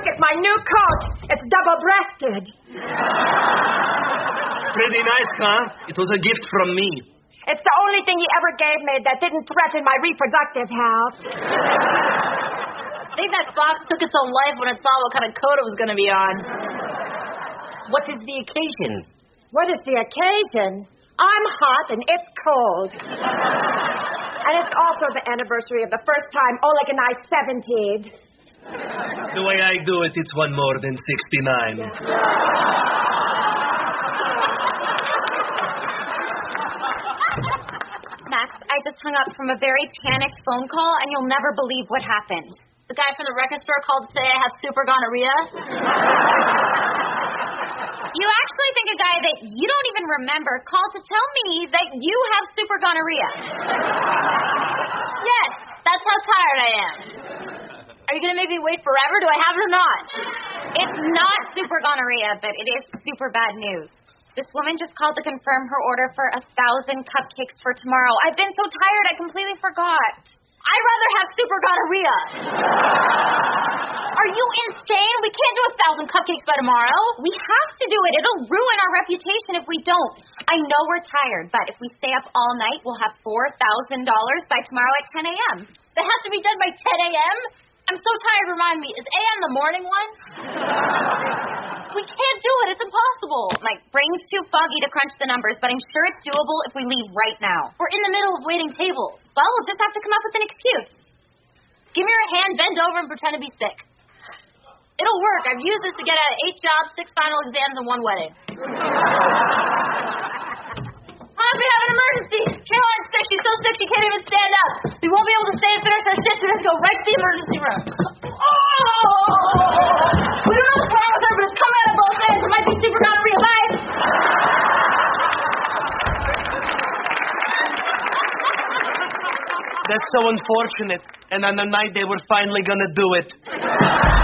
look at my new coat. It's double-breasted. Pretty nice, huh? It was a gift from me. It's the only thing he ever gave me that didn't threaten my reproductive health. I think that fox took its own life when it saw what kind of coat it was going to be on. What is the occasion? What is the occasion? I'm hot and it's cold. And it's also the anniversary of the first time Oleg and I 70'd. The way I do it, it's one more than 69. Max, I just hung up from a very panicked phone call, and you'll never believe what happened. The guy from the record store called to say I have super gonorrhea. You actually think a guy that you don't even remember called to tell me that you have super gonorrhea. Yes, that's how tired I am. Are you going to make me wait forever? Do I have it or not? It's not super gonorrhea, but it is super bad news. This woman just called to confirm her order for 1,000 cupcakes for tomorrow. I've been so tired, I completely forgot. I'd rather have super gonorrhea. Are you insane? We can't do 1,000 cupcakes by tomorrow. We have to do it. It'll ruin our reputation if we don't. I know we're tired, but if we stay up all night, we'll have $4,000 by tomorrow at 10 a.m. That has to be done by 10 a.m.? I'm so tired, remind me. Is a.m. the morning one? We can't do it. It's impossible. My brain's too foggy to crunch the numbers, but I'm sure it's doable if we leave right now. We're in the middle of waiting tables. Well, we'll just have to come up with an excuse. Give me your hand, bend over, and pretend to be sick. It'll work. I've used this to get out of 8 jobs, 6 final exams, and 1 wedding. Mom, we have an emergency. Caroline's sick. She's so sick she can't even stand up. We won't be able to stay and finish our shift. We have to go right to the emergency room. Oh! We don't know what's wrong with her, but it's coming out of both ends. It might be super gonorrhea. Bye. That's so unfortunate. And on the night they were finally gonna do it.